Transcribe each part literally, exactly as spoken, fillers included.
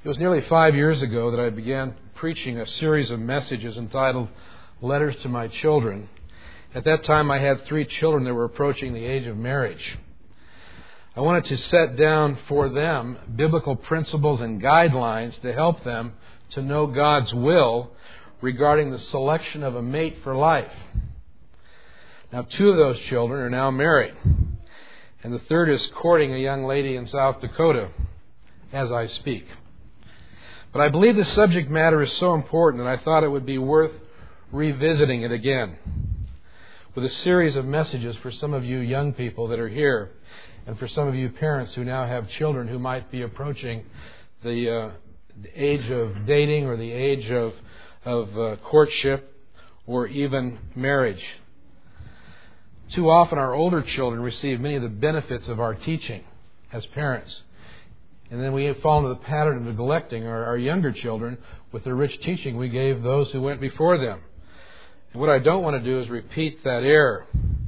It was nearly five years ago that I began preaching a series of messages entitled Letters to My Children. At that time, I had three children that were approaching the age of marriage. I wanted to set down for them biblical principles and guidelines to help them to know God's will regarding the selection of a mate for life. Now, two of those children are now married, and the third is courting a young lady in South Dakota as I speak. But I believe the subject matter is so important that I thought it would be worth revisiting it again with a series of messages for some of you young people that are here and for some of you parents who now have children who might be approaching the, uh, the age of dating or the age of, of uh, courtship or even marriage. Too often our older children receive many of the benefits of our teaching as parents. And then we fall into the pattern of neglecting our, our younger children with the rich teaching we gave those who went before them. And what I don't want to do is repeat that error.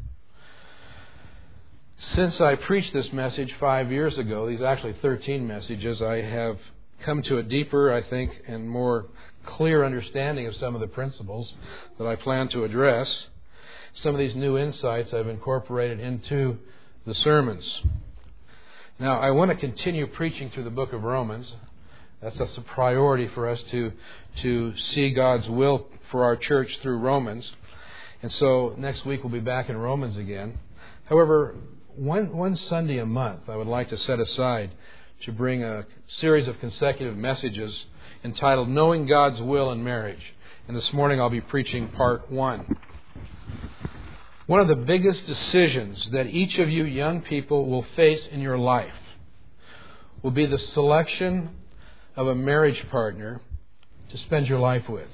Since I preached this message five years ago, these actually thirteen messages, I have come to a deeper, I think, and more clear understanding of some of the principles that I plan to address. Some of these new insights I've incorporated into the sermons. Now, I want to continue preaching through the book of Romans. That's, that's a priority for us to, to see God's will for our church through Romans. And so next week we'll be back in Romans again. However, one, one Sunday a month I would like to set aside to bring a series of consecutive messages entitled Knowing God's Will in Marriage. And this morning I'll be preaching part one. One of the biggest decisions that each of you young people will face in your life will be the selection of a marriage partner to spend your life with.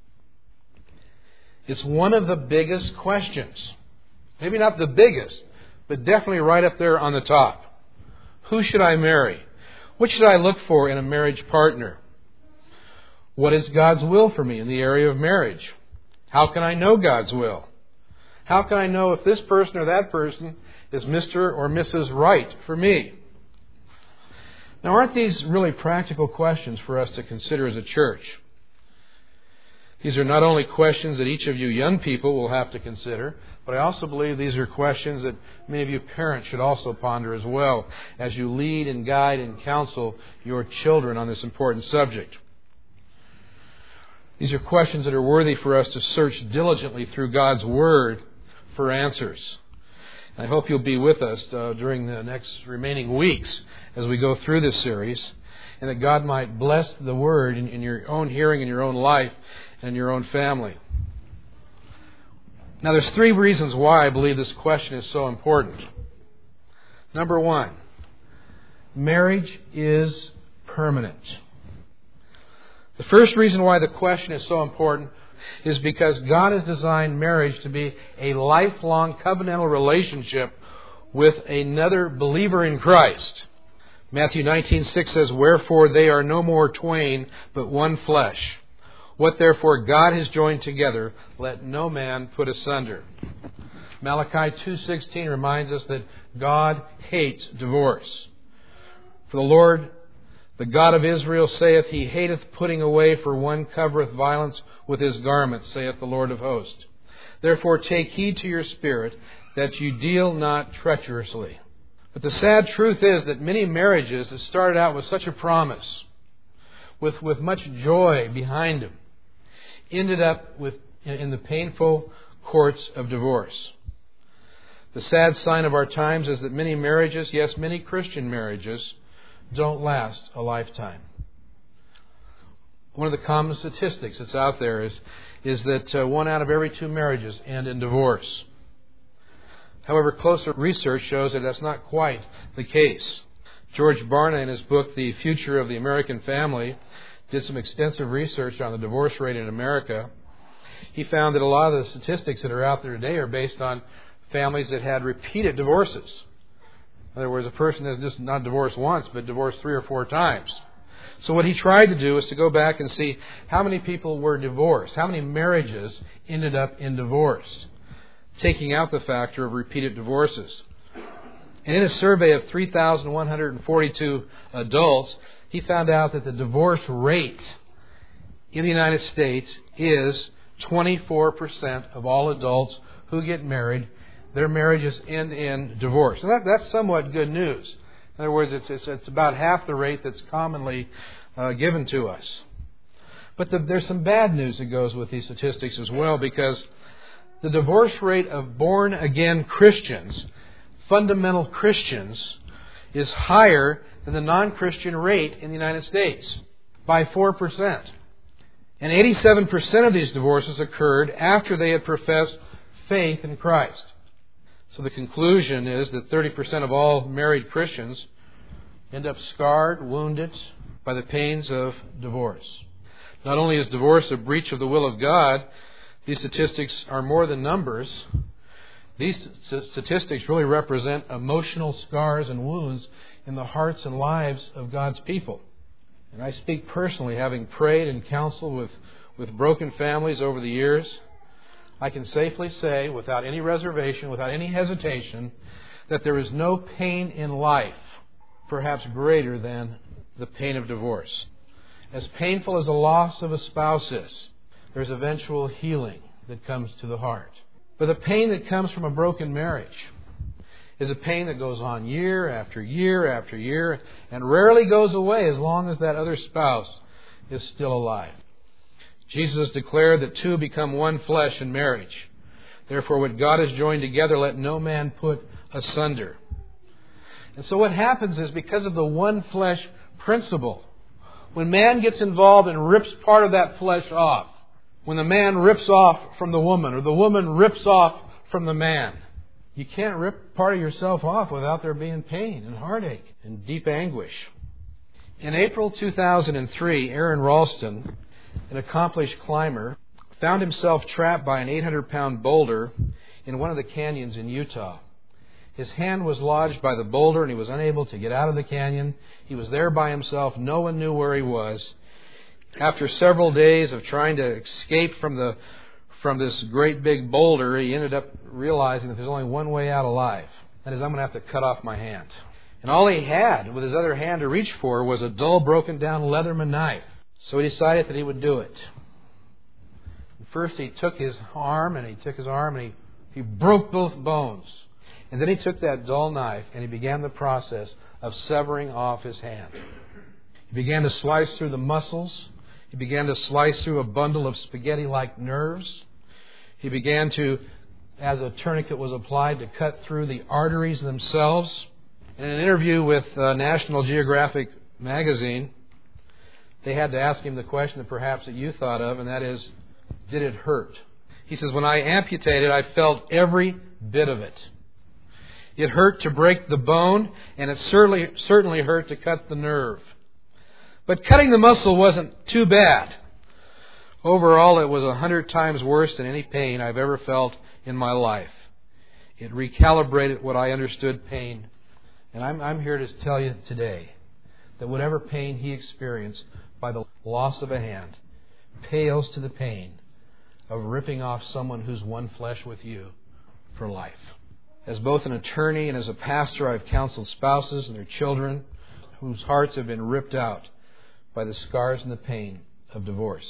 It's one of the biggest questions. Maybe not the biggest, but definitely right up there on the top. Who should I marry? What should I look for in a marriage partner? What is God's will for me in the area of marriage? How can I know God's will? How can I know if this person or that person is Mister or Missus Right for me? Now, aren't these really practical questions for us to consider as a church? These are not only questions that each of you young people will have to consider, but I also believe these are questions that many of you parents should also ponder as well as you lead and guide and counsel your children on this important subject. These are questions that are worthy for us to search diligently through God's Word for answers. I hope you'll be with us uh, during the next remaining weeks as we go through this series, and that God might bless the Word in, in your own hearing, in your own life, and in your own family. Now, there's three reasons why I believe this question is so important. Number one, marriage is permanent. The first reason why the question is so important is because God has designed marriage to be a lifelong covenantal relationship with another believer in Christ. Matthew nineteen six says, "Wherefore they are no more twain, but one flesh. What therefore God has joined together, let no man put asunder." Malachi two sixteen reminds us that God hates divorce. For the Lord, the God of Israel, saith, He hateth putting away, for one covereth violence with his garment, saith the Lord of hosts. Therefore take heed to your spirit, that you deal not treacherously. But the sad truth is that many marriages that started out with such a promise, with, with much joy behind them, ended up with in the painful courts of divorce. The sad sign of our times is that many marriages, yes, many Christian marriages, don't last a lifetime. One of the common statistics that's out there is, is that uh, one out of every two marriages end in divorce. However, closer research shows that that's not quite the case. George Barna, in his book, The Future of the American Family, did some extensive research on the divorce rate in America. He found that a lot of the statistics that are out there today are based on families that had repeated divorces. In other words, a person is just not divorced once, but divorced three or four times. So what he tried to do was to go back and see how many people were divorced, how many marriages ended up in divorce, taking out the factor of repeated divorces. And in a survey of three thousand one hundred forty-two adults, he found out that the divorce rate in the United States is twenty-four percent of all adults who get married, their marriages end in divorce. And that, that's somewhat good news. In other words, it's, it's, it's about half the rate that's commonly uh, given to us. But the, there's some bad news that goes with these statistics as well, because the divorce rate of born-again Christians, fundamental Christians, is higher than the non-Christian rate in the United States by four percent. And eighty-seven percent of these divorces occurred after they had professed faith in Christ. So the conclusion is that thirty percent of all married Christians end up scarred, wounded by the pains of divorce. Not only is divorce a breach of the will of God, these statistics are more than numbers. These statistics really represent emotional scars and wounds in the hearts and lives of God's people. And I speak personally, having prayed and counseled with, with broken families over the years. I can safely say, without any reservation, without any hesitation, that there is no pain in life perhaps greater than the pain of divorce. As painful as the loss of a spouse is, there's eventual healing that comes to the heart. But the pain that comes from a broken marriage is a pain that goes on year after year after year and rarely goes away as long as that other spouse is still alive. Jesus declared that two become one flesh in marriage. Therefore, what God has joined together, let no man put asunder. And so what happens is, because of the one flesh principle, when man gets involved and rips part of that flesh off, when the man rips off from the woman, or the woman rips off from the man, you can't rip part of yourself off without there being pain and heartache and deep anguish. In April two thousand three, Aaron Ralston, an accomplished climber, found himself trapped by an eight hundred pound boulder in one of the canyons in Utah. His hand was lodged by the boulder and he was unable to get out of the canyon. He was there by himself. No one knew where he was. After several days of trying to escape from the from this great big boulder, he ended up realizing that there's only one way out alive. That is, I'm going to have to cut off my hand. And all he had with his other hand to reach for was a dull, broken down Leatherman knife. So he decided that he would do it. First he took his arm, and he took his arm, and he, he broke both bones. And then he took that dull knife, and he began the process of severing off his hand. He began to slice through the muscles. He began to slice through a bundle of spaghetti-like nerves. He began to, as a tourniquet was applied, to cut through the arteries themselves. In an interview with uh, National Geographic magazine, they had to ask him the question that perhaps that you thought of, and that is, did it hurt? He says, when I amputated, I felt every bit of it. It hurt to break the bone, and it certainly, certainly hurt to cut the nerve. But cutting the muscle wasn't too bad. Overall, it was a hundred times worse than any pain I've ever felt in my life. It recalibrated what I understood pain. And I'm, I'm here to tell you today that whatever pain he experienced by the loss of a hand pales to the pain of ripping off someone who's one flesh with you for life. As both an attorney and as a pastor, I've counseled spouses and their children whose hearts have been ripped out by the scars and the pain of divorce.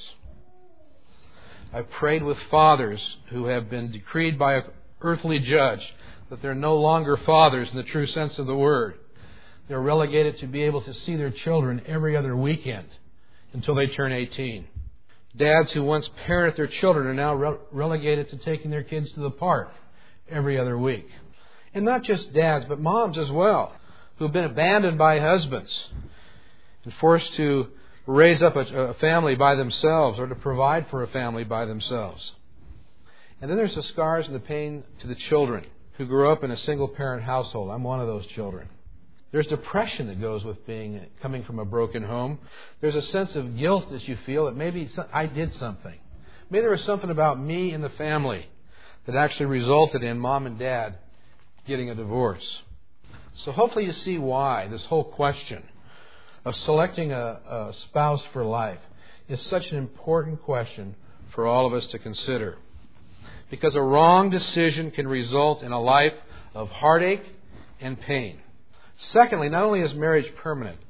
I've prayed with fathers who have been decreed by an earthly judge that they're no longer fathers in the true sense of the word. They're relegated to be able to see their children every other weekend until they turn eighteen. Dads who once parented their children are now re- relegated to taking their kids to the park every other week. And not just dads, but moms as well, who have been abandoned by husbands and forced to raise up a, a family by themselves or to provide for a family by themselves. And then there's the scars and the pain to the children who grew up in a single-parent household. I'm one of those children. There's depression that goes with being coming from a broken home. There's a sense of guilt that you feel that maybe I did something. Maybe there was something about me and the family that actually resulted in mom and dad getting a divorce. So hopefully you see why this whole question of selecting a, a spouse for life is such an important question for all of us to consider. Because a wrong decision can result in a life of heartache and pain. Secondly, not only is marriage permanent,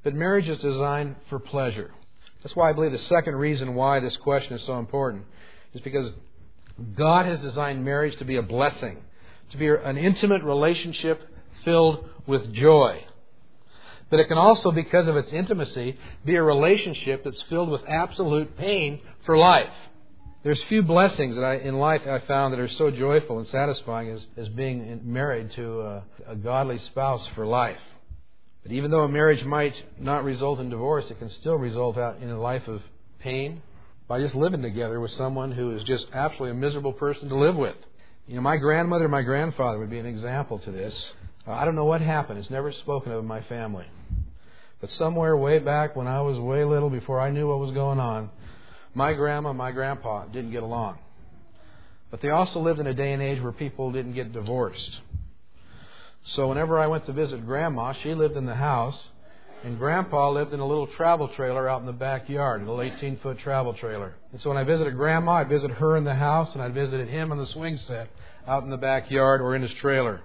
but marriage is designed for pleasure. That's why I believe the second reason why this question is so important is because God has designed marriage to be a blessing, to be an intimate relationship filled with joy. But it can also, because of its intimacy, be a relationship that's filled with absolute pain for life. There's few blessings that I, in life I found that are so joyful and satisfying as, as being married to a, a godly spouse for life. But even though a marriage might not result in divorce, it can still result out in a life of pain by just living together with someone who is just absolutely a miserable person to live with. You know, my grandmother and my grandfather would be an example to this. Uh, I don't know what happened. It's never spoken of in my family. But somewhere way back when I was way little, before I knew what was going on, my grandma and my grandpa didn't get along. But they also lived in a day and age where people didn't get divorced. So whenever I went to visit Grandma, she lived in the house, and Grandpa lived in a little travel trailer out in the backyard, a little eighteen-foot travel trailer. And so when I visited Grandma, I'd visit her in the house, and I visited him on the swing set out in the backyard or in his trailer.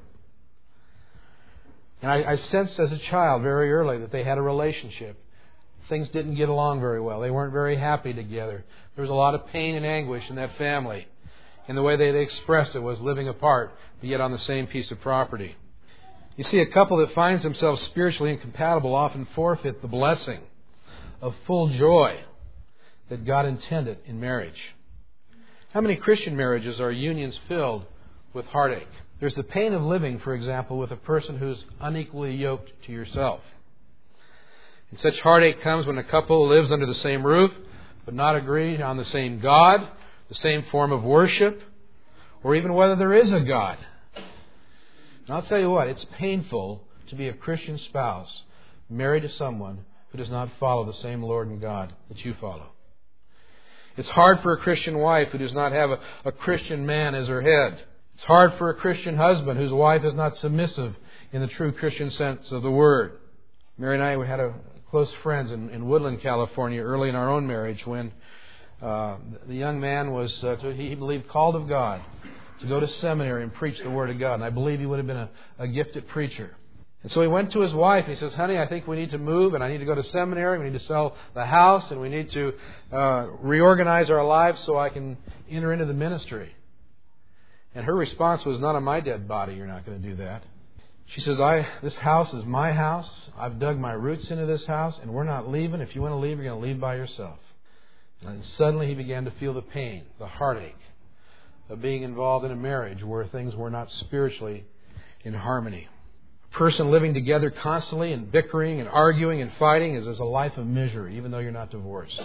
And I, I sensed as a child very early that they had a relationship. Things didn't get along very well. They weren't very happy together. There was a lot of pain and anguish in that family. And the way they, they expressed it was living apart, but yet on the same piece of property. You see, a couple that finds themselves spiritually incompatible often forfeit the blessing of full joy that God intended in marriage. How many Christian marriages are unions filled with heartache? There's the pain of living, for example, with a person who's unequally yoked to yourself. And such heartache comes when a couple lives under the same roof, but not agree on the same God, the same form of worship, or even whether there is a God. And I'll tell you what, it's painful to be a Christian spouse married to someone who does not follow the same Lord and God that you follow. It's hard for a Christian wife who does not have a, a Christian man as her head. It's hard for a Christian husband whose wife is not submissive in the true Christian sense of the word. Mary and I we had a close friends in, in Woodland, California, early in our own marriage when uh, the young man was, uh, he believed, called of God to go to seminary and preach the Word of God. And I believe he would have been a, a gifted preacher. And so he went to his wife and he says, honey, I think we need to move and I need to go to seminary. We need to sell the house and we need to uh, reorganize our lives so I can enter into the ministry. And her response was, not on my dead body, you're not going to do that. She says, I this house is my house. I've dug my roots into this house and we're not leaving. If you want to leave, you're going to leave by yourself. And suddenly he began to feel the pain, the heartache of being involved in a marriage where things were not spiritually in harmony. A person living together constantly and bickering and arguing and fighting is, is a life of misery, even though you're not divorced.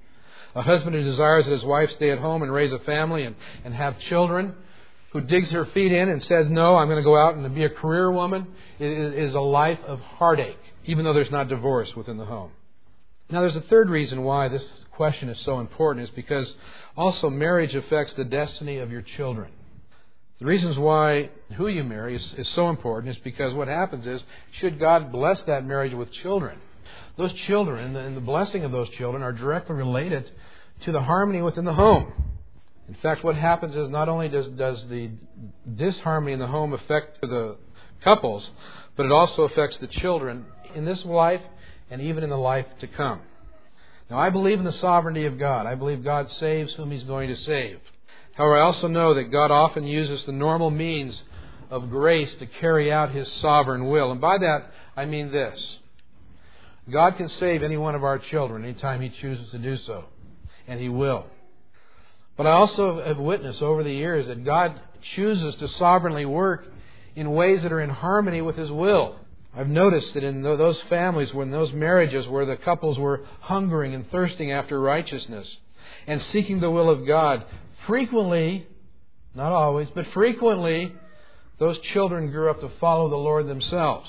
A husband who desires that his wife stay at home and raise a family and, and have children, who digs her feet in and says, no, I'm going to go out and be a career woman, is, is a life of heartache, even though there's not divorce within the home. Now, there's a third reason why this question is so important, is because also marriage affects the destiny of your children. The reasons why who you marry is, is so important is because what happens is, should God bless that marriage with children, those children and the blessing of those children are directly related to the harmony within the home. In fact, what happens is not only does, does the disharmony in the home affect the couples, but it also affects the children in this life and even in the life to come. Now, I believe in the sovereignty of God. I believe God saves whom He's going to save. However, I also know that God often uses the normal means of grace to carry out His sovereign will. And by that, I mean this. God can save any one of our children anytime He chooses to do so. And He will. But I also have witnessed over the years that God chooses to sovereignly work in ways that are in harmony with His will. I've noticed that in those families, when those marriages where the couples were hungering and thirsting after righteousness and seeking the will of God, frequently, not always, but frequently, those children grew up to follow the Lord themselves.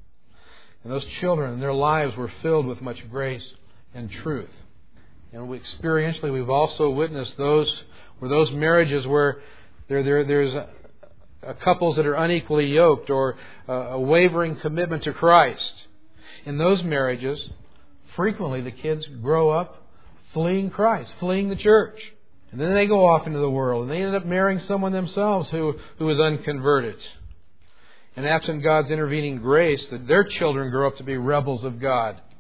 And those children, their lives were filled with much grace and truth. And we experientially, we've also witnessed those where those marriages where there, there there's a, a couples that are unequally yoked or a, a wavering commitment to Christ. In those marriages, frequently the kids grow up fleeing Christ, fleeing the church. And then they go off into the world and they end up marrying someone themselves who, who is unconverted. And absent God's intervening grace, that their children grow up to be rebels of God.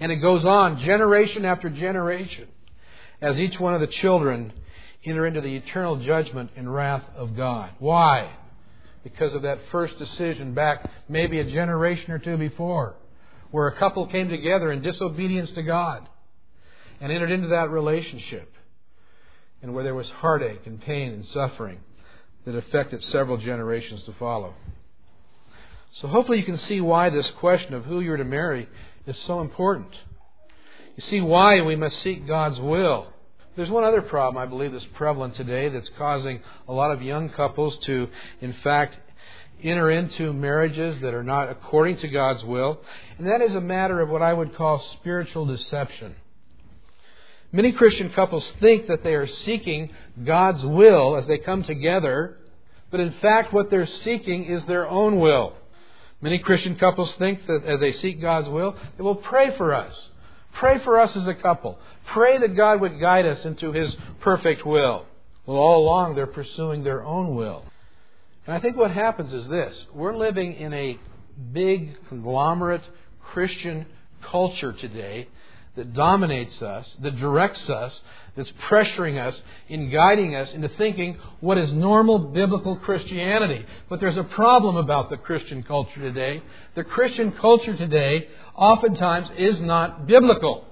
And it goes on generation after generation as each one of the children enter into the eternal judgment and wrath of God. Why? Because of that first decision back maybe a generation or two before, where a couple came together in disobedience to God and entered into that relationship, and where there was heartache and pain and suffering that affected several generations to follow. So hopefully you can see why this question of who you're to marry is so important. You see why we must seek God's will. There's one other problem I believe that's prevalent today that's causing a lot of young couples to, in fact, enter into marriages that are not according to God's will, and that is a matter of what I would call spiritual deception. Many Christian couples think that they are seeking God's will as they come together, but in fact what they're seeking is their own will. Many Christian couples think that as they seek God's will, they will pray for us. Pray for us as a couple. Pray that God would guide us into His perfect will. Well, all along they're pursuing their own will. And I think what happens is this. We're living in a big, conglomerate Christian culture today that dominates us, that directs us, that's pressuring us, in guiding us into thinking what is normal biblical Christianity. But there's a problem about the Christian culture today. The Christian culture today oftentimes is not biblical.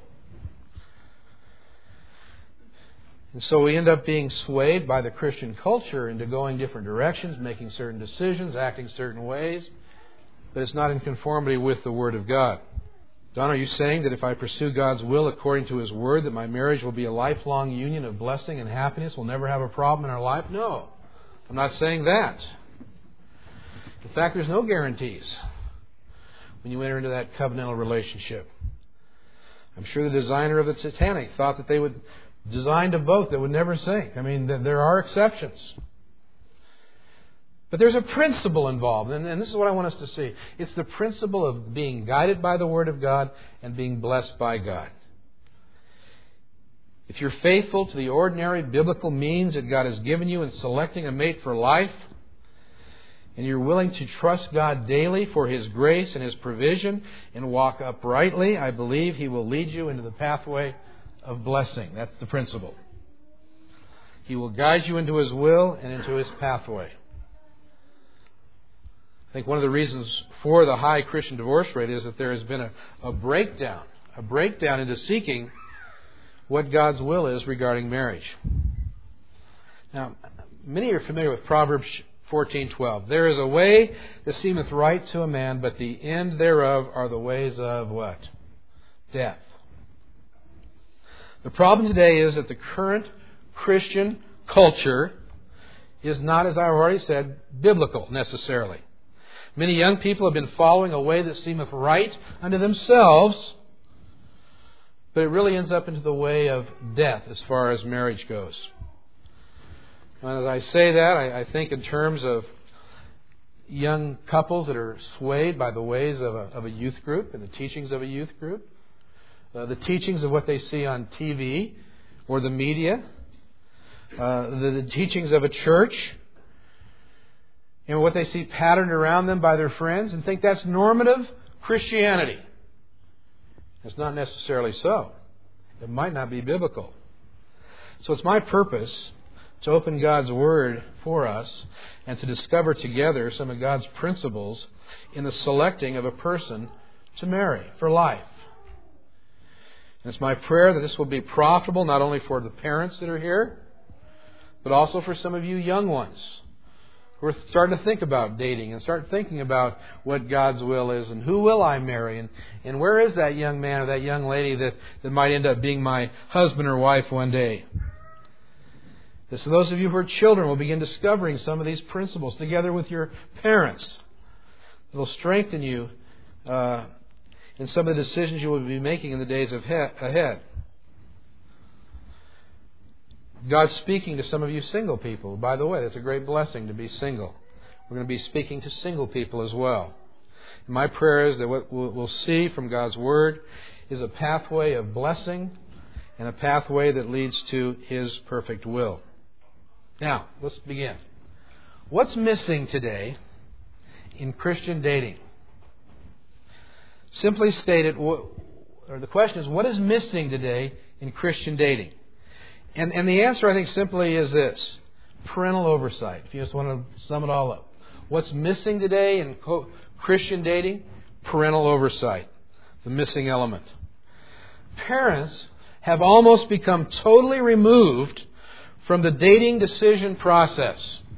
And so we end up being swayed by the Christian culture into going different directions, making certain decisions, acting certain ways, but it's not in conformity with the Word of God. Don, are you saying that if I pursue God's will according to His Word, that my marriage will be a lifelong union of blessing and happiness? We'll never have a problem in our life? No. I'm not saying that. In fact, there's no guarantees when you enter into that covenantal relationship. I'm sure the designer of the Titanic thought that they would design a boat that would never sink. I mean, there are exceptions. But there's a principle involved, and, and this is what I want us to see. It's the principle of being guided by the Word of God and being blessed by God. If you're faithful to the ordinary biblical means that God has given you in selecting a mate for life, and you're willing to trust God daily for His grace and His provision and walk uprightly, I believe He will lead you into the pathway of blessing. That's the principle. He will guide you into His will and into His pathway. I think one of the reasons for the high Christian divorce rate is that there has been a, a breakdown, a breakdown into seeking what God's will is regarding marriage. Now, many are familiar with Proverbs fourteen twelve. There is a way that seemeth right to a man, but the end thereof are the ways of what? Death. The problem today is that the current Christian culture is not, as I've already said, biblical necessarily. Many young people have been following a way that seemeth right unto themselves, but it really ends up into the way of death as far as marriage goes. And as I say that, I, I think in terms of young couples that are swayed by the ways of a, of a youth group and the teachings of a youth group, uh, the teachings of what they see on T V or the media, uh, the, the teachings of a church, and what they see patterned around them by their friends, and think that's normative Christianity. It's not necessarily so. It might not be biblical. So it's my purpose to open God's Word for us and to discover together some of God's principles in the selecting of a person to marry for life. And it's my prayer that this will be profitable not only for the parents that are here, but also for some of you young ones. We're starting to think about dating and start thinking about what God's will is and who will I marry and, and where is that young man or that young lady that, that might end up being my husband or wife one day. So those of you who are children will begin discovering some of these principles together with your parents. It will strengthen you uh, in some of the decisions you will be making in the days of he- ahead. God's speaking to some of you single people. By the way, that's a great blessing to be single. We're going to be speaking to single people as well. And my prayer is that what we'll see from God's Word is a pathway of blessing and a pathway that leads to His perfect will. Now, let's begin. What's missing today in Christian dating? Simply stated, or the question is, what is missing today in Christian dating? And, and the answer, I think, simply is this: parental oversight. If you just want to sum it all up. What's missing today in co- Christian dating? Parental oversight. The missing element. Parents have almost become totally removed from the dating decision process.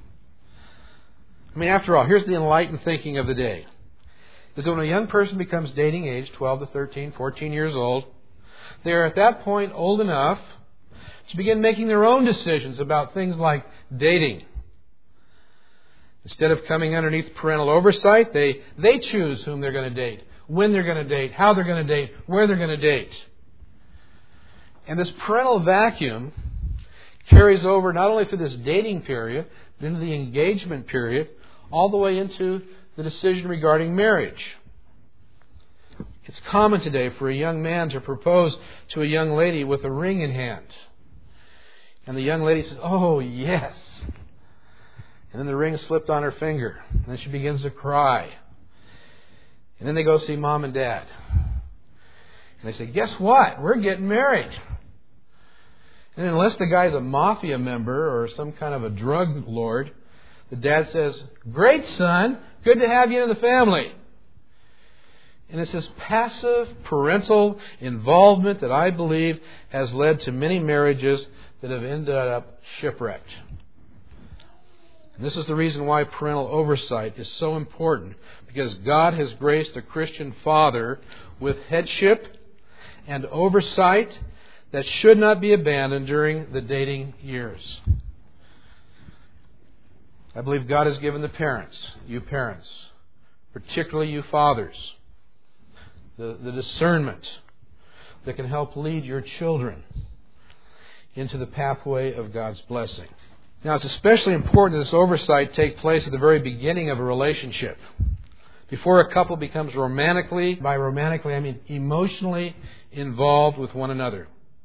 I mean, after all, here's the enlightened thinking of the day. Is that when a young person becomes dating age, twelve to thirteen, fourteen years old, they are at that point old enough to begin making their own decisions about things like dating. Instead of coming underneath parental oversight, they, they choose whom they're going to date, when they're going to date, how they're going to date, where they're going to date. And this parental vacuum carries over not only through this dating period, but into the engagement period, all the way into the decision regarding marriage. It's common today for a young man to propose to a young lady with a ring in hand. And the young lady says, "Oh, yes." And then the ring slipped on her finger. And then she begins to cry. And then they go see mom and dad. And they say, "Guess what? We're getting married." And unless the guy's a mafia member or some kind of a drug lord, the dad says, "Great, son. Good to have you in the family." And it's this passive parental involvement that I believe has led to many marriages that have ended up shipwrecked. And this is the reason why parental oversight is so important, because God has graced a Christian father with headship and oversight that should not be abandoned during the dating years. I believe God has given the parents, you parents, particularly you fathers, the, the discernment that can help lead your children into the pathway of God's blessing. Now, it's especially important that this oversight take place at the very beginning of a relationship. Before a couple becomes romantically, by romantically I mean emotionally involved with one another.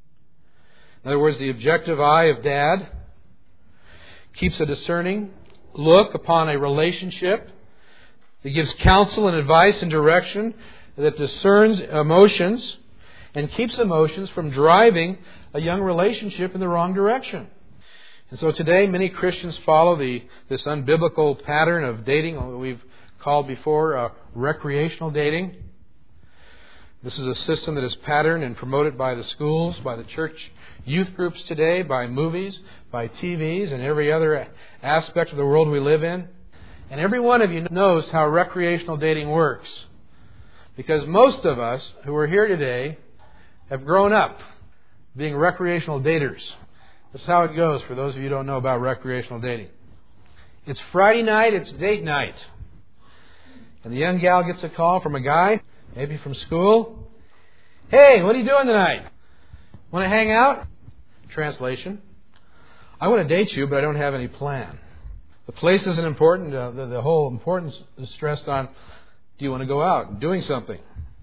In other words, the objective eye of dad keeps a discerning look upon a relationship that gives counsel and advice and direction, that discerns emotions and keeps emotions from driving a young relationship in the wrong direction. And so today many Christians follow the this unbiblical pattern of dating, what we've called before uh, recreational dating. This is a system that is patterned and promoted by the schools, by the church youth groups today, by movies, by T Vs, and every other aspect of the world we live in. And every one of you knows how recreational dating works. Because most of us who are here today have grown up being recreational daters. This is how it goes for those of you who don't know about recreational dating. It's Friday night, it's date night. And the young gal gets a call from a guy, maybe from school. "Hey, what are you doing tonight? Want to hang out?" Translation: "I want to date you, but I don't have any plan. The place isn't important. Uh, the, the whole importance is stressed on, do you want to go out, doing something?"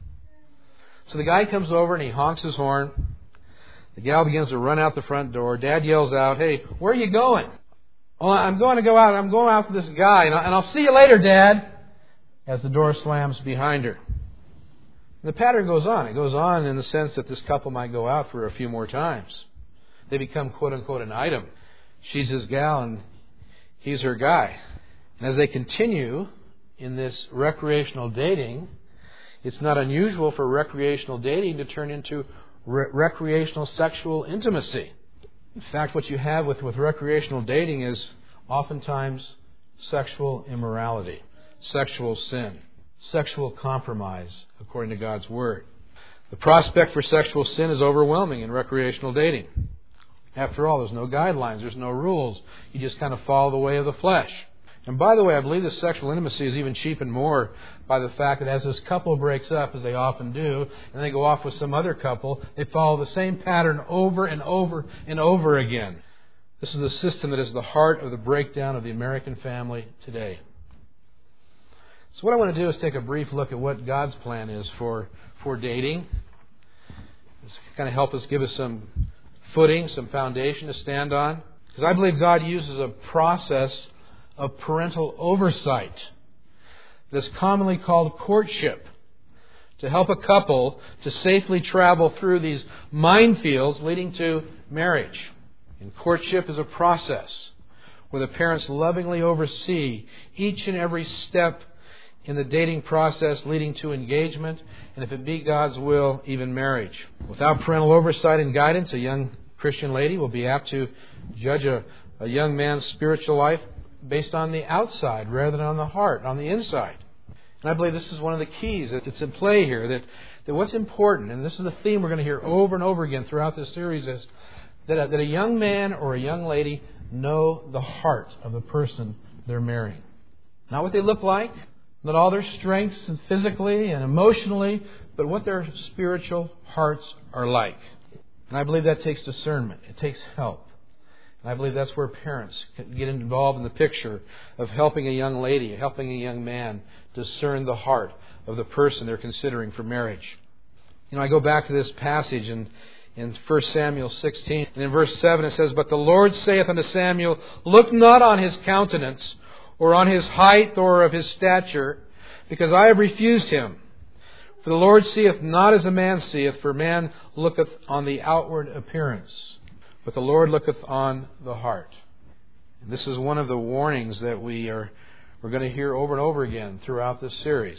So the guy comes over and he honks his horn. The gal begins to run out the front door. Dad yells out, "Hey, where are you going?" "Oh, I'm going to go out. I'm going out with this guy, and I'll see you later, Dad," as the door slams behind her. And the pattern goes on. It goes on in the sense that this couple might go out for a few more times. They become, quote-unquote, an item. She's his gal and he's her guy. And as they continue in this recreational dating, it's not unusual for recreational dating to turn into re- recreational sexual intimacy. In fact, what you have with, with recreational dating is oftentimes sexual immorality, sexual sin, sexual compromise, according to God's Word. The prospect for sexual sin is overwhelming in recreational dating. After all, there's no guidelines, there's no rules. You just kind of follow the way of the flesh. And by the way, I believe this sexual intimacy is even cheapened more by the fact that as this couple breaks up, as they often do, and they go off with some other couple, they follow the same pattern over and over and over again. This is the system that is the heart of the breakdown of the American family today. So what I want to do is take a brief look at what God's plan is for, for dating. This kind of help us, give us some footing, some foundation to stand on. Because I believe God uses a process of parental oversight that's commonly called courtship to help a couple to safely travel through these minefields leading to marriage. And courtship is a process where the parents lovingly oversee each and every step in the dating process leading to engagement, and if it be God's will, even marriage. Without parental oversight and guidance, a young Christian lady will be apt to judge a, a young man's spiritual life based on the outside rather than on the heart, on the inside. And I believe this is one of the keys that's in play here, that, that what's important, and this is the theme we're going to hear over and over again throughout this series, is that a, that a young man or a young lady know the heart of the person they're marrying. Not what they look like, not all their strengths and physically and emotionally, but what their spiritual hearts are like. And I believe that takes discernment. It takes help. And I believe that's where parents can get involved in the picture of helping a young lady, helping a young man discern the heart of the person they're considering for marriage. You know, I go back to this passage in, in First Samuel sixteen, and in verse seven it says, "But the Lord saith unto Samuel, Look not on his countenance, or on his height, or of his stature, because I have refused him. For the Lord seeth not as a man seeth, for man looketh on the outward appearance, but the Lord looketh on the heart." And this is one of the warnings that we are we're going to hear over and over again throughout this series.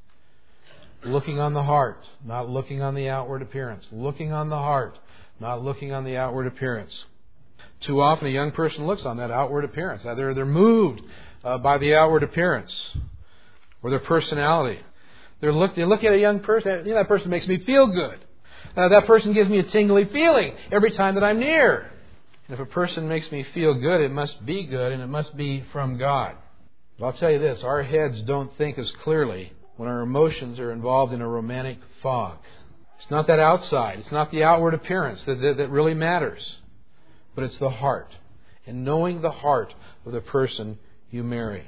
Looking on the heart, not looking on the outward appearance. Looking on the heart, not looking on the outward appearance. Too often a young person looks on that outward appearance. Either they're moved uh, by the outward appearance or their personality. They're look, they look at a young person, you know, that person makes me feel good. Uh, that person gives me a tingly feeling every time that I'm near. And if a person makes me feel good, it must be good, and it must be from God. But I'll tell you this, our heads don't think as clearly when our emotions are involved in a romantic fog. It's not that outside, it's not the outward appearance that, that, that really matters, but it's the heart. And knowing the heart of the person you marry.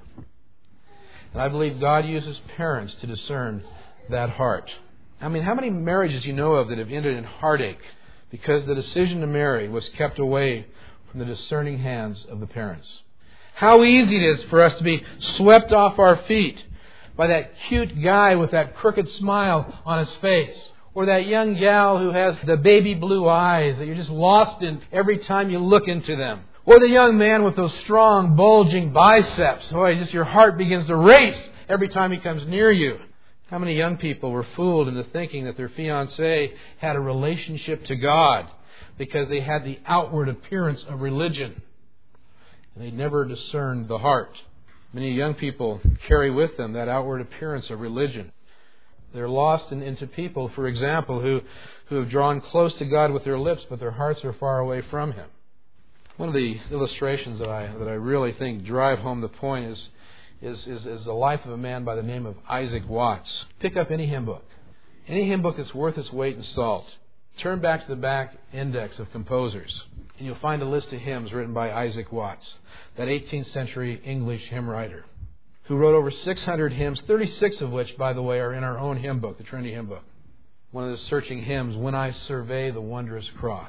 And I believe God uses parents to discern that heart. I mean, how many marriages do you know of that have ended in heartache because the decision to marry was kept away from the discerning hands of the parents? How easy it is for us to be swept off our feet by that cute guy with that crooked smile on his face, or that young gal who has the baby blue eyes that you're just lost in every time you look into them. Or the young man with those strong, bulging biceps. Boy, just your heart begins to race every time he comes near you. How many young people were fooled into thinking that their fiancé had a relationship to God because they had the outward appearance of religion, and they never discerned the heart. Many young people carry with them that outward appearance of religion. They're lost in, into people, for example, who, who have drawn close to God with their lips, but their hearts are far away from Him. One of the illustrations that I that I really think drive home the point is, is, is, is the life of a man by the name of Isaac Watts. Pick up any hymn book. Any hymn book that's worth its weight in salt. Turn back to the back index of composers, and you'll find a list of hymns written by Isaac Watts, that eighteenth century English hymn writer, who wrote over six hundred hymns, thirty-six of which, by the way, are in our own hymn book, the Trinity Hymn Book. One of the searching hymns, "When I Survey the Wondrous Cross."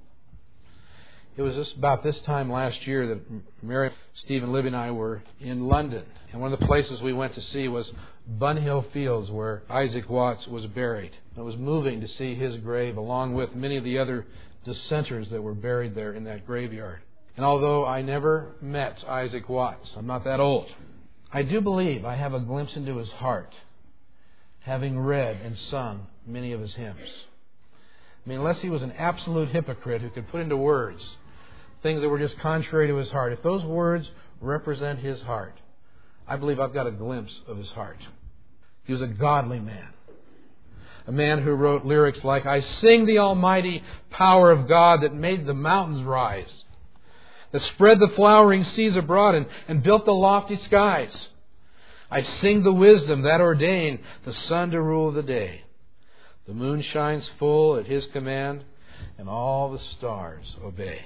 It was just about this time last year that Mary, Steve, and Libby and I were in London. And one of the places we went to see was Bunhill Fields, where Isaac Watts was buried. It was moving to see his grave, along with many of the other dissenters that were buried there in that graveyard. And although I never met Isaac Watts, I'm not that old, I do believe I have a glimpse into his heart, having read and sung many of his hymns. I mean, unless he was an absolute hypocrite who could put into words things that were just contrary to his heart, if those words represent his heart, I believe I've got a glimpse of his heart. He was a godly man. A man who wrote lyrics like, "I sing the almighty power of God that made the mountains rise, that spread the flowering seas abroad and, and built the lofty skies. I sing the wisdom that ordained the sun to rule the day. The moon shines full at His command, and all the stars obey."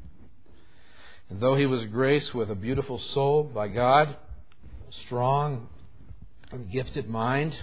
And though he was graced with a beautiful soul by God, a strong and gifted mind,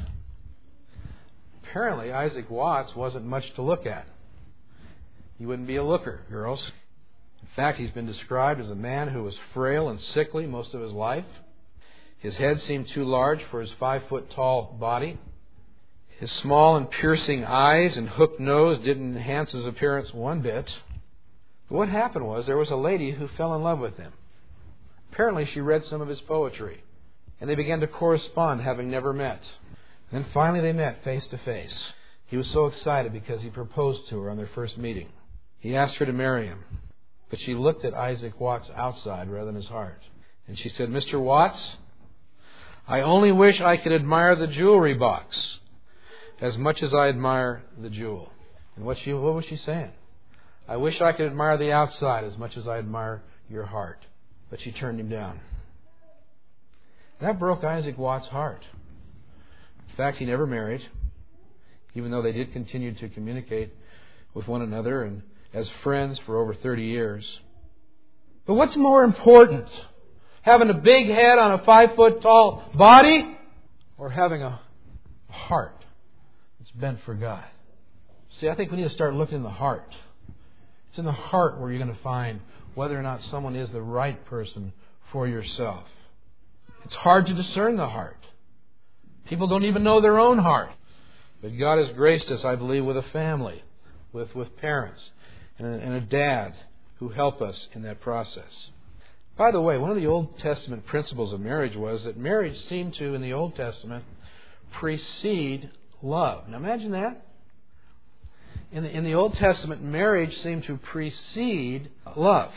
apparently Isaac Watts wasn't much to look at. He wouldn't be a looker, girls. In fact, he's been described as a man who was frail and sickly most of his life. His head seemed too large for his five-foot-tall body. His small and piercing eyes and hooked nose didn't enhance his appearance one bit. But what happened was there was a lady who fell in love with him. Apparently she read some of his poetry, and they began to correspond, having never met. And then finally they met face to face. He was so excited because he proposed to her on their first meeting. He asked her to marry him, but she looked at Isaac Watts' outside rather than his heart. And she said, "Mister Watts, I only wish I could admire the jewelry box as much as I admire the jewel." And what she what was she saying? "I wish I could admire the outside as much as I admire your heart." But she turned him down. That broke Isaac Watts' heart. In fact, he never married, even though they did continue to communicate with one another and as friends for over thirty years. But what's more important? Having a big head on a five foot tall body, or having a heart that's bent for God? See, I think we need to start looking in the heart. It's in the heart where you're going to find whether or not someone is the right person for yourself. It's hard to discern the heart. People don't even know their own heart. But God has graced us, I believe, with a family, with, with parents, and a, and a dad who help us in that process. By the way, one of the Old Testament principles of marriage was that marriage seemed to, in the Old Testament, precede love. Now imagine that. In the, in the Old Testament, marriage seemed to precede love.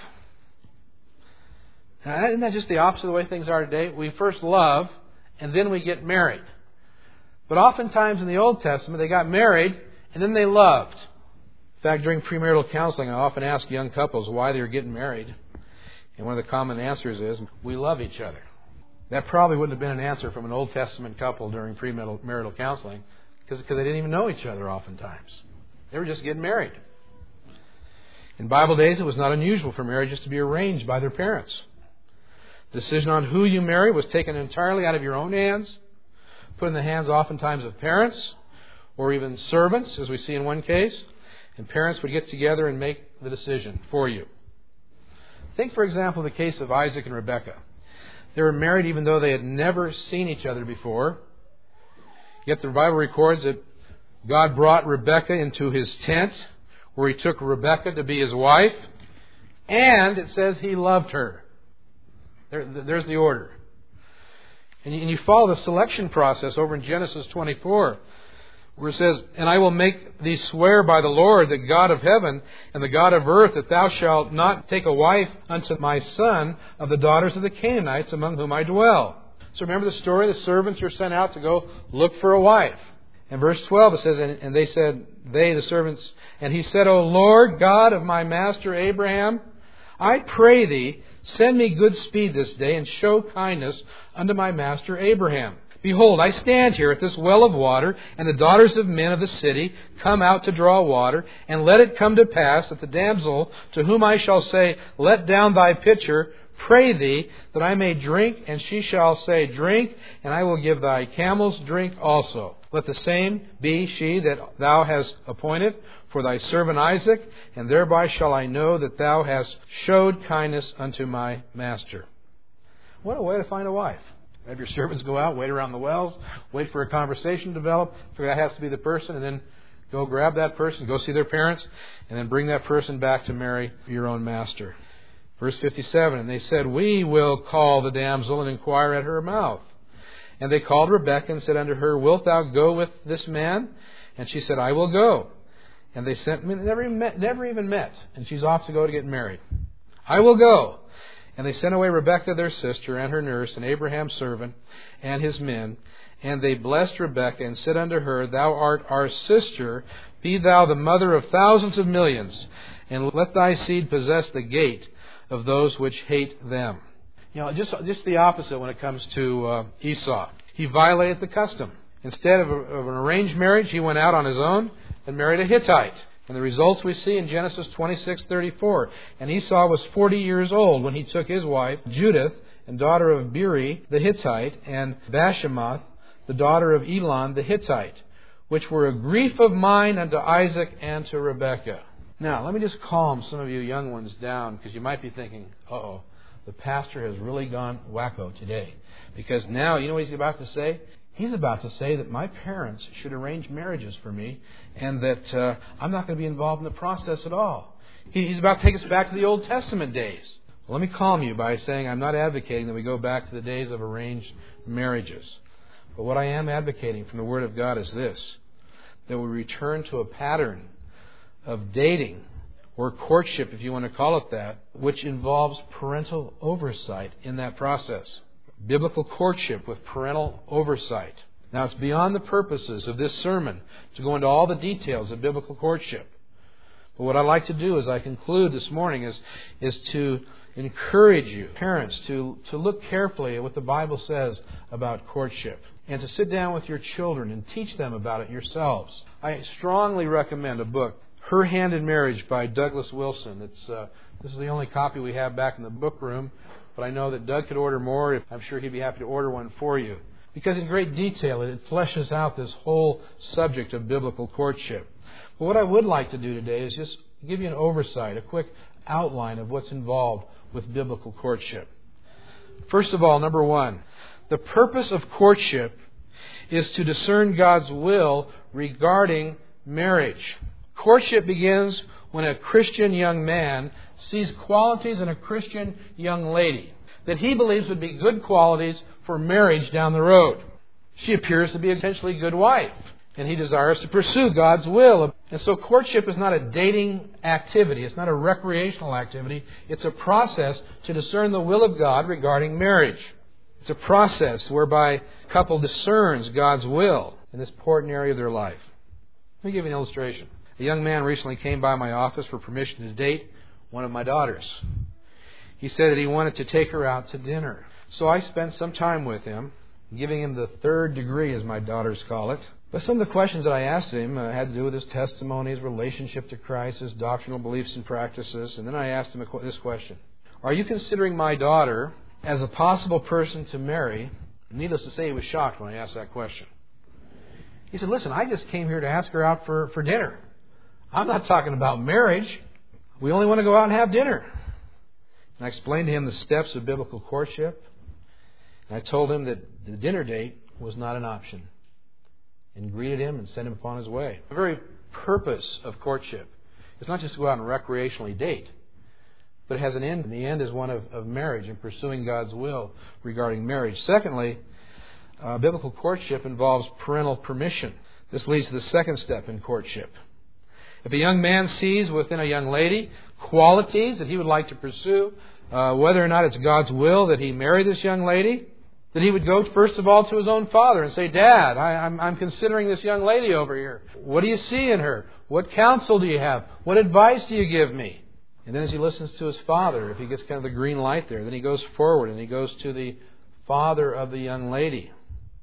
Now, isn't that just the opposite of the way things are today? We first love, and then we get married. But oftentimes in the Old Testament, they got married, and then they loved. In fact, during premarital counseling, I often ask young couples why they're getting married. And one of the common answers is, we love each other. That probably wouldn't have been an answer from an Old Testament couple during premarital counseling, because they didn't even know each other oftentimes. They were just getting married. In Bible days, it was not unusual for marriages to be arranged by their parents. The decision on who you marry was taken entirely out of your own hands, put in the hands oftentimes of parents or even servants, as we see in one case, and parents would get together and make the decision for you. Think, for example, the case of Isaac and Rebekah. They were married even though they had never seen each other before. Yet the Bible records that God brought Rebekah into His tent, where He took Rebekah to be His wife, and it says He loved her. There, there's the order. And you, and you follow the selection process over in Genesis twenty-four, where it says, "And I will make thee swear by the Lord, the God of heaven and the God of earth, that thou shalt not take a wife unto my son of the daughters of the Canaanites among whom I dwell." So remember the story? The servants are sent out to go look for a wife. In verse twelve it says, and, and they said, they, the servants, "And he said, O Lord, God of my master Abraham, I pray thee, send me good speed this day, and show kindness unto my master Abraham. Behold, I stand here at this well of water, and the daughters of men of the city come out to draw water. And let it come to pass that the damsel to whom I shall say, Let down thy pitcher, pray thee, that I may drink, and she shall say, Drink, and I will give thy camels drink also. Let the same be she that thou hast appointed for thy servant Isaac, and thereby shall I know that thou hast showed kindness unto my master." What a way to find a wife. Have your servants go out, wait around the wells, wait for a conversation to develop, figure that has to be the person, and then go grab that person, go see their parents, and then bring that person back to marry your own master. Verse fifty-seven, "And they said, We will call the damsel and inquire at her mouth. And they called Rebekah and said unto her, Wilt thou go with this man? And she said, I will go. And they sent me, never even met, never even met. And she's off to go to get married. I will go. And they sent away Rebekah their sister and her nurse and Abraham's servant and his men. And they blessed Rebekah and said unto her, Thou art our sister, be thou the mother of thousands of millions, and let thy seed possess the gate of those which hate them. You know, just just the opposite when it comes to uh, Esau. He violated the custom. Instead of, a, of an arranged marriage, he went out on his own and married a Hittite. And the results we see in Genesis twenty-six thirty-four. And Esau was forty years old when he took his wife, Judith, and daughter of Beeri the Hittite, and Bashemoth, the daughter of Elon the Hittite, which were a grief of mine unto Isaac and to Rebekah. Now, let me just calm some of you young ones down, because you might be thinking, uh-oh, the pastor has really gone wacko today. Because now, you know what he's about to say? He's about to say that my parents should arrange marriages for me and that uh, I'm not going to be involved in the process at all. He, he's about to take us back to the Old Testament days. Well, let me calm you by saying I'm not advocating that we go back to the days of arranged marriages. But what I am advocating from the Word of God is this, that we return to a pattern of dating, or courtship, if you want to call it that, which involves parental oversight in that process. Biblical courtship with parental oversight. Now, it's beyond the purposes of this sermon to go into all the details of biblical courtship. But what I'd like to do as I conclude this morning is, is to encourage you, parents, to, to look carefully at what the Bible says about courtship and to sit down with your children and teach them about it yourselves. I strongly recommend a book, Her Hand in Marriage by Douglas Wilson. It's uh, this is the only copy we have back in the book room, but I know that Doug could order more. I'm sure he'd be happy to order one for you. Because in great detail it fleshes out this whole subject of biblical courtship. But what I would like to do today is just give you an oversight, a quick outline of what's involved with biblical courtship. First of all, number one, the purpose of courtship is to discern God's will regarding marriage. Courtship begins when a Christian young man sees qualities in a Christian young lady that he believes would be good qualities for marriage down the road. She appears to be a potentially good wife, and he desires to pursue God's will. And so courtship is not a dating activity. It's not a recreational activity. It's a process to discern the will of God regarding marriage. It's a process whereby a couple discerns God's will in this important area of their life. Let me give you an illustration. A young man recently came by my office for permission to date one of my daughters. He said that he wanted to take her out to dinner. So I spent some time with him, giving him the third degree, as my daughters call it. But some of the questions that I asked him uh, had to do with his testimony, his relationship to Christ, his doctrinal beliefs and practices. And then I asked him this question. Are you considering my daughter as a possible person to marry? Needless to say, he was shocked when I asked that question. He said, listen, I just came here to ask her out for, for dinner. I'm not talking about marriage. We only want to go out and have dinner. And I explained to him the steps of biblical courtship. And I told him that the dinner date was not an option. And greeted him and sent him upon his way. The very purpose of courtship is not just to go out and recreationally date, but it has an end. And the end is one of, of marriage and pursuing God's will regarding marriage. Secondly, uh, biblical courtship involves parental permission. This leads to the second step in courtship. If a young man sees within a young lady qualities that he would like to pursue, uh, whether or not it's God's will that he marry this young lady, that he would go first of all to his own father and say, Dad, I, I'm, I'm considering this young lady over here. What do you see in her? What counsel do you have? What advice do you give me? And then as he listens to his father, if he gets kind of the green light there, then he goes forward and he goes to the father of the young lady.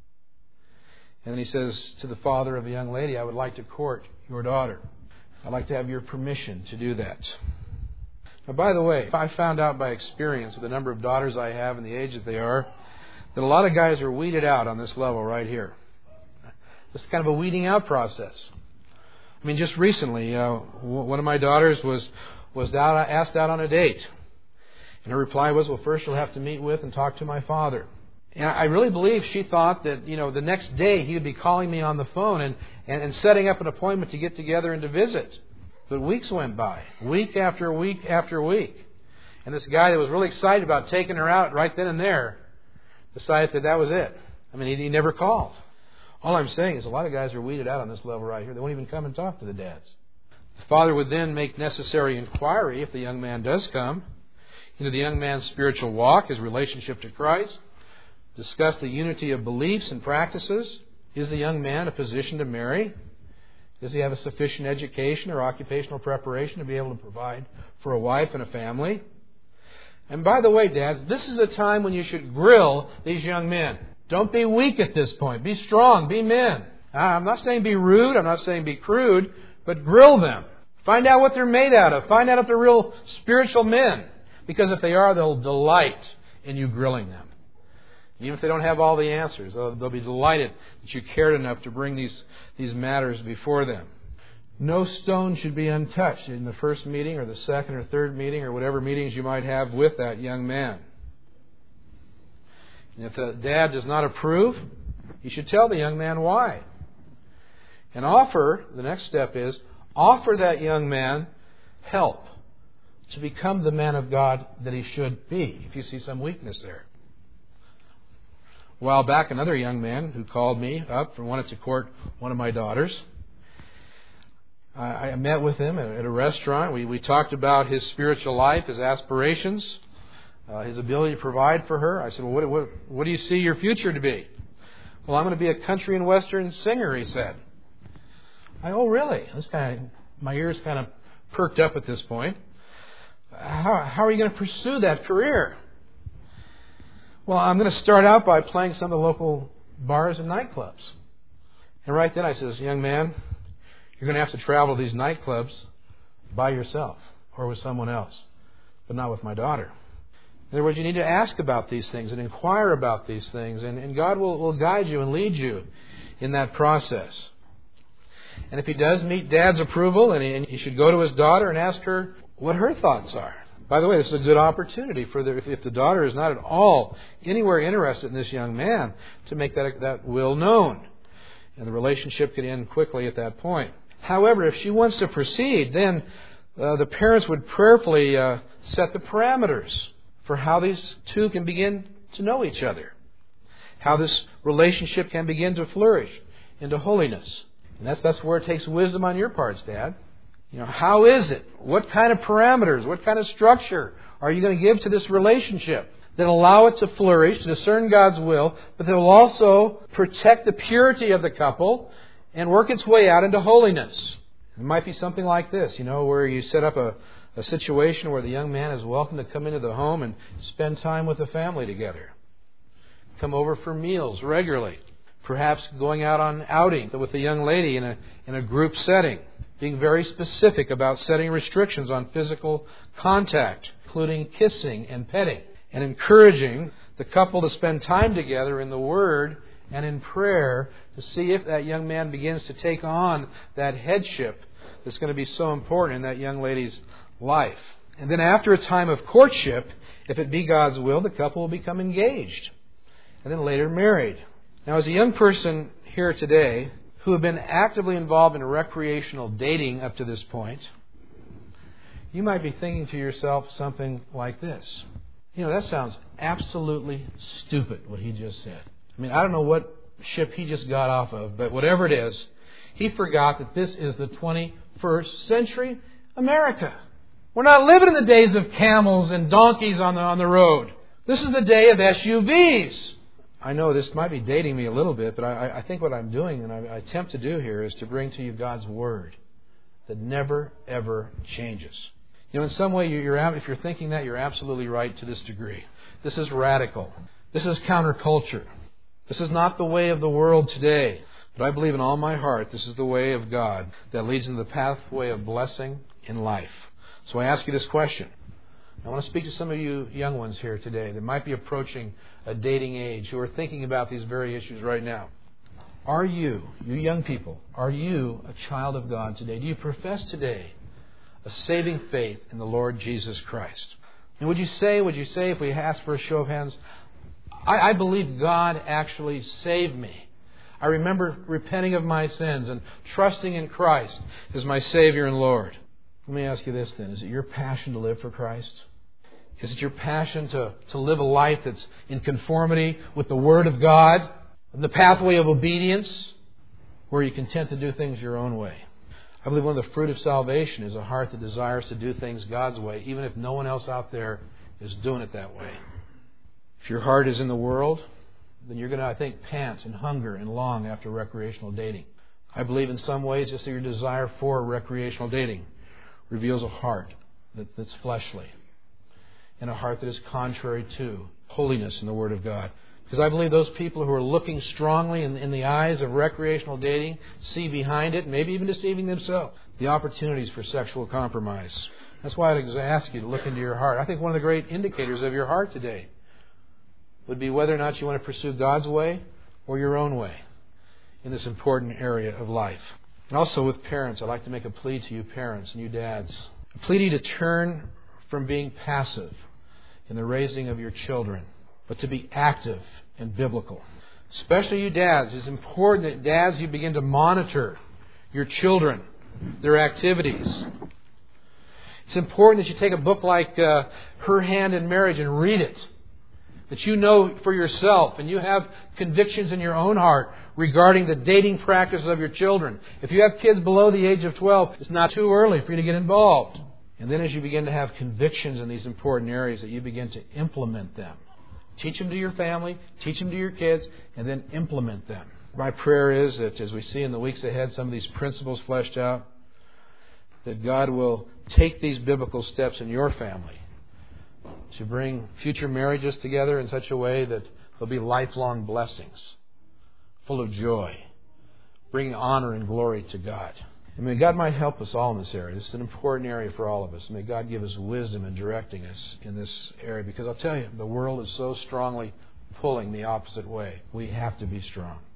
And then he says to the father of the young lady, I would like to court your daughter. I'd like to have your permission to do that. Now, by the way, I found out by experience with the number of daughters I have and the age that they are, that a lot of guys are weeded out on this level right here. It's kind of a weeding out process. I mean, just recently, uh, one of my daughters was was out, asked out on a date. And her reply was, well, first you'll have to meet with and talk to my father. And I really believe she thought that, you know, the next day he would be calling me on the phone and, and, and setting up an appointment to get together and to visit. But weeks went by, week after week after week. And this guy that was really excited about taking her out right then and there decided that that was it. I mean, he, he never called. All I'm saying is a lot of guys are weeded out on this level right here. They won't even come and talk to the dads. The father would then make necessary inquiry, if the young man does come, into the young man's spiritual walk, his relationship to Christ, discuss the unity of beliefs and practices. Is the young man in a position to marry? Does he have a sufficient education or occupational preparation to be able to provide for a wife and a family? And by the way, dads, this is a time when you should grill these young men. Don't be weak at this point. Be strong. Be men. I'm not saying be rude. I'm not saying be crude. But grill them. Find out what they're made out of. Find out if they're real spiritual men. Because if they are, they'll delight in you grilling them. Even if they don't have all the answers, they'll, they'll be delighted that you cared enough to bring these, these matters before them. No stone should be untouched in the first meeting or the second or third meeting or whatever meetings you might have with that young man. And if the dad does not approve, You should tell the young man why. And offer, the next step is, offer that young man help to become the man of God that he should be, if you see some weakness there. A while back, another young man who called me up and wanted to court one of my daughters. I, I met with him at, at a restaurant. We, we talked about his spiritual life, his aspirations, uh, his ability to provide for her. I said, well, what, what, what do you see your future to be? Well, I'm going to be a country and western singer, he said. I, oh, really? This guy, my ears kind of perked up at this point. How, how are you going to pursue that career? Well, I'm going to start out by playing some of the local bars and nightclubs. And right then I says, young man, you're going to have to travel to these nightclubs by yourself or with someone else, but not with my daughter. In other words, you need to ask about these things and inquire about these things, and, and God will, will guide you and lead you in that process. And if he does meet Dad's approval, and he, and he should go to his daughter and ask her what her thoughts are. By the way, this is a good opportunity for the, if, if the daughter is not at all anywhere interested in this young man, to make that, that will known. And the relationship could end quickly at that point. However, if she wants to proceed, then uh, the parents would prayerfully uh, set the parameters for how these two can begin to know each other. How this relationship can begin to flourish into holiness. And that's, that's where it takes wisdom on your parts, Dad. You know, how is it? What kind of parameters, what kind of structure are you going to give to this relationship that allow it to flourish, to discern God's will, but that will also protect the purity of the couple and work its way out into holiness? It might be something like this, you know, where you set up a, a situation where the young man is welcome to come into the home and spend time with the family together. Come over for meals regularly. Perhaps going out on outing with the young lady in a in a group setting. Being very specific about setting restrictions on physical contact, including kissing and petting. And encouraging the couple to spend time together in the Word and in prayer to see if that young man begins to take on that headship that's going to be so important in that young lady's life. And then after a time of courtship, if it be God's will, the couple will become engaged. And then later married. Now, as a young person here today who have been actively involved in recreational dating up to this point, you might be thinking to yourself something like this. You know, that sounds absolutely stupid, what he just said. I mean, I don't know what ship he just got off of, but whatever it is, he forgot that this is the twenty-first century America. We're not living in the days of camels and donkeys on the, on the road. This is the day of S U Vs. I know this might be dating me a little bit, but I, I think what I'm doing and I, I attempt to do here is to bring to you God's Word that never, ever changes. You know, in some way, you're, if you're thinking that, you're absolutely right to this degree. This is radical. This is counterculture. This is not the way of the world today. But I believe in all my heart this is the way of God that leads into the pathway of blessing in life. So I ask you this question. I want to speak to some of you young ones here today that might be approaching a dating age who are thinking about these very issues right now. Are you, you young people, are you a child of God today? Do you profess today a saving faith in the Lord Jesus Christ? And would you say, would you say, if we ask for a show of hands, I, I believe God actually saved me. I remember repenting of my sins and trusting in Christ as my Savior and Lord. Let me ask you this then. Is it your passion to live for Christ? Is it your passion to, to live a life that's in conformity with the Word of God, the pathway of obedience, or are you content to do things your own way? I believe one of the fruit of salvation is a heart that desires to do things God's way, even if no one else out there is doing it that way. If your heart is in the world, then you're going to, I think, pant and hunger and long after recreational dating. I believe in some ways just that your desire for recreational dating reveals a heart that, that's fleshly and a heart that is contrary to holiness in the Word of God. Because I believe those people who are looking strongly in, in the eyes of recreational dating see behind it, maybe even deceiving themselves, the opportunities for sexual compromise. That's why I'd ask you to look into your heart. I think one of the great indicators of your heart today would be whether or not you want to pursue God's way or your own way in this important area of life. And also with parents, I'd like to make a plea to you parents and you dads. A plea to you to turn from being passive in the raising of your children, but to be active and biblical. especially you dads, it's important that dads, you begin to monitor your children, their activities. It's important that you take a book like uh, Her Hand in Marriage and read it. That you know for yourself and you have convictions in your own heart regarding the dating practices of your children. If you have kids below the age of twelve, it's not too early for you to get involved. And then as you begin to have convictions in these important areas, that you begin to implement them. Teach them to your family, teach them to your kids, and then implement them. My prayer is that as we see in the weeks ahead some of these principles fleshed out, that God will take these biblical steps in your family to bring future marriages together in such a way that there'll be lifelong blessings, full of joy, bringing honor and glory to God. And may God might help us all in this area. This is an important area for all of us. May God give us wisdom in directing us in this area. Because I'll tell you, the world is so strongly pulling the opposite way. We have to be strong.